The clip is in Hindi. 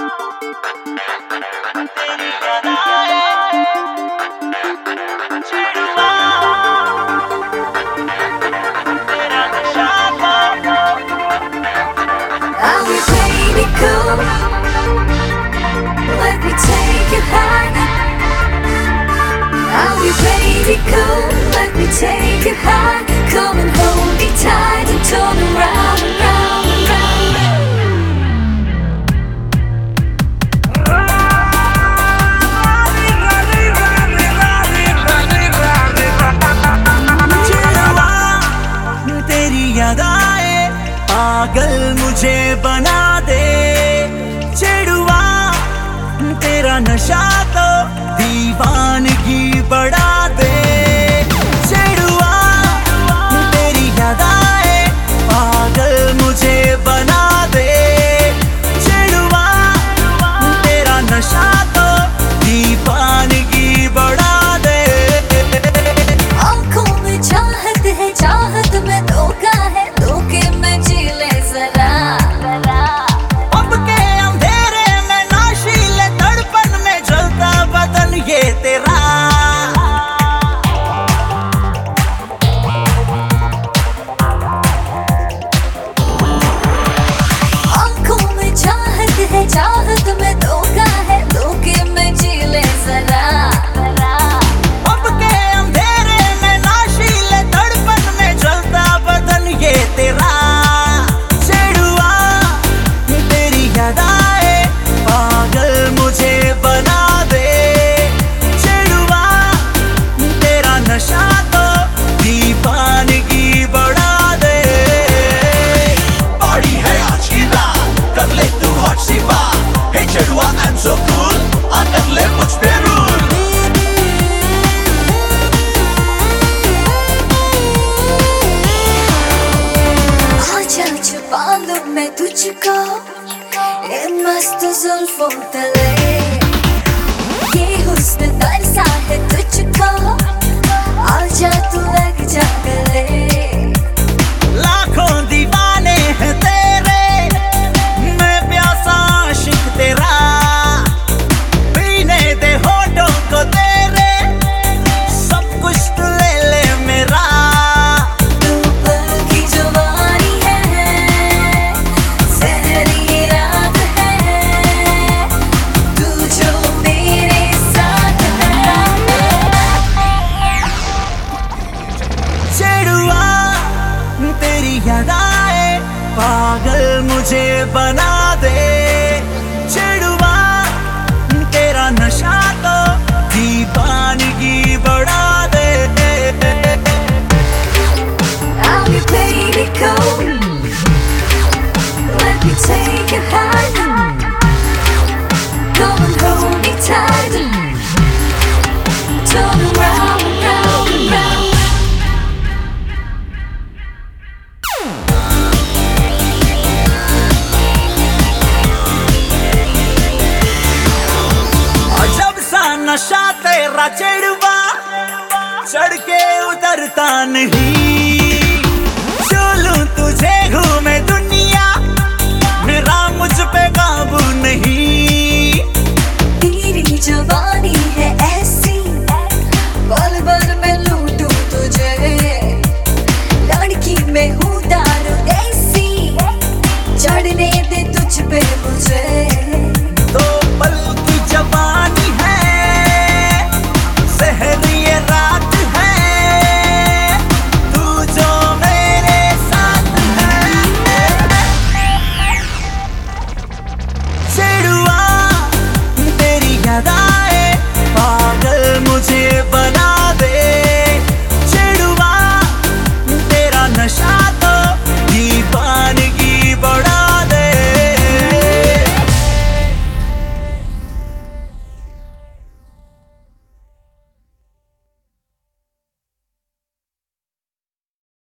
तेरी याद आए चिड़वा तेरा नशा था। Are we baby cool? Let me take you high. Are we baby cool? Let me take you high. Come and hold me tight and turn around and round and round. चिड़वा तेरी याद आए पागल मुझे बना दे। चिड़वा तेरा नशा तो दीवानगी बढ़ा दे। चिड़वा तेरी याद आए पागल मुझे बना दे। चिड़वा तेरा नशा तो दीवानगी बढ़ा दे। आँखों में चाहत है, चाहत में धोखा है, धोखे में जी ले जरा। अब के अंधेरे में नाशीले तड़पन में जलता बदन ये तेरा। आँखों में चाहत है, चाहत में धोखा है, धोखे में जी ले जरा। अब के अंधेरे में नाशीले तड़पन में जलता बदन ये तेरा। चिड़वा तेरी याद आए पागल मुझे बना दे। चिड़वा तेरा नशा तो दीवानगी बढ़ा दे। पार्टी है आज की रात, कर ले तू हॉट सी बात। हे चिड़वा आई एम सो कूल, आ कर ले मुझ पे रूल। आजा छुपा लूं मैं तुझको ये मस्त जुल्फों तले। ये हुस्न तरसा है तुझको, आजा तू लग जा गले। लाखों दीवाने हैं तेरे, मैं प्यासा आशिक तेरा। पीने दे होठों को तेरे, सब कुछ तू ले ले मेरा। तू पल की जवानी है, सहरी रात है, तू जो मेरे साथ है। चिड़वा तेरी याद आए पागल मुझे बना दे। चिड़वा तेरा नशा तो दीवानगी बढ़ा दे। I'll be baby cool. Let me take you high. Come and hold me tight. Turn around and round and round. अजब सा नशा तेरा चिड़वा, चढ़ के उतरता नहीं।